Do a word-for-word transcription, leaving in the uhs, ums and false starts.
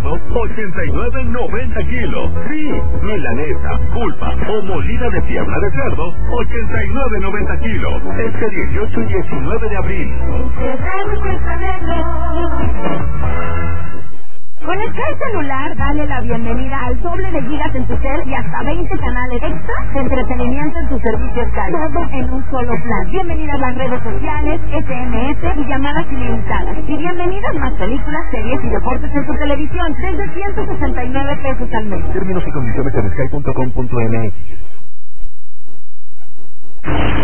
cerdo, ochenta y nueve noventa kilos. Sí, milanesa, pulpa o molida de pierna de cerdo, ochenta y nueve noventa kilos. Este dieciocho y diecinueve de abril. Con Sky Celular, dale la bienvenida al doble de gigas en tu cel y hasta veinte canales extra de entretenimiento en tu servicio Sky. Todo en un solo plan. Bienvenidas las redes sociales, S M S y llamadas ilimitadas. Y bienvenidas más películas, series y deportes en tu televisión desde ciento sesenta y nueve pesos al mes. Términos y condiciones en sky punto com punto m x.